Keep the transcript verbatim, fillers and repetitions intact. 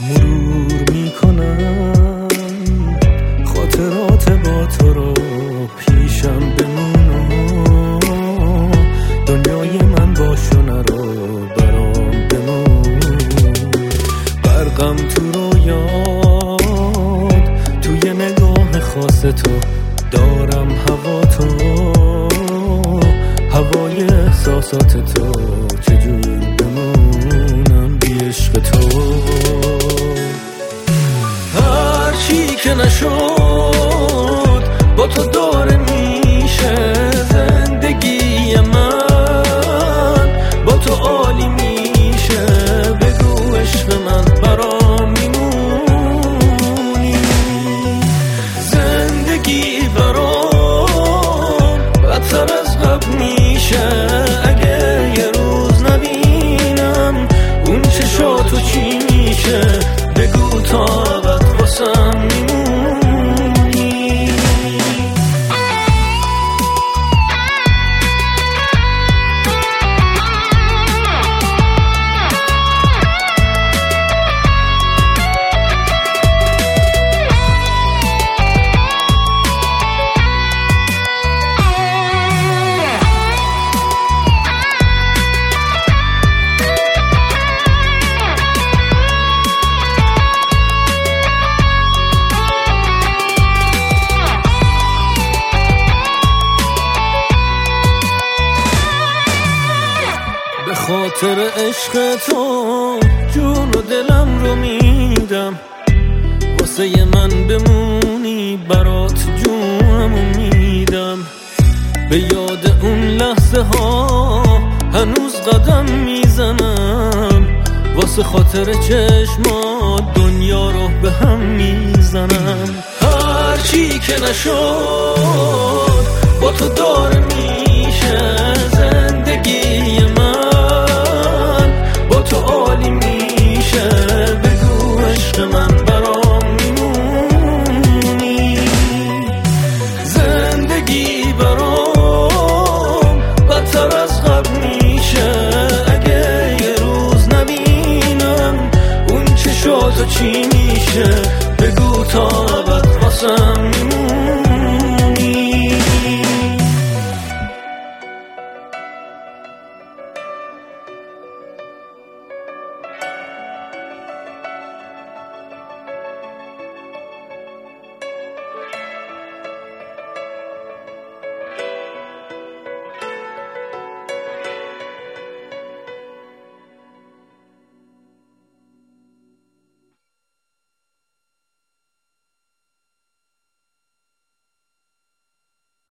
مرور میکنم خاطرات با تو رو، پیشم بمونو دنیای من باشو نرو، برام بمون برقم تو رویات، توی نگاه خاص تو دارم هوا تو، هوای احساسات تو، چجور بمونم بی عشق تو. هر چی که نشد با تو داره میشه، زندگی من با تو عالی میشه، بگو عشق من برام میمونی، زندگی برام بدتر از قبل میشه، اگه یه روز نبینم اون چشاتو چی میشه، بگو تا ابد واسم میمونی. به خاطر عشق تو جون و دلم رو میدم، واسه من بمونی برات جونمو میدم، به یاد اون لحظه ها هنوز قدم میزنم، واسه خاطر چشمات دنیا رو به هم میزنم. هر چی که نشد با تو داره میشه، زندگی من با تو عالی میشه، بگو عشق من برام میمونی، زندگی برام بدتر از قبل میشه، اگه یه روز نبینم اون چشاتو چی میشه، بگو تا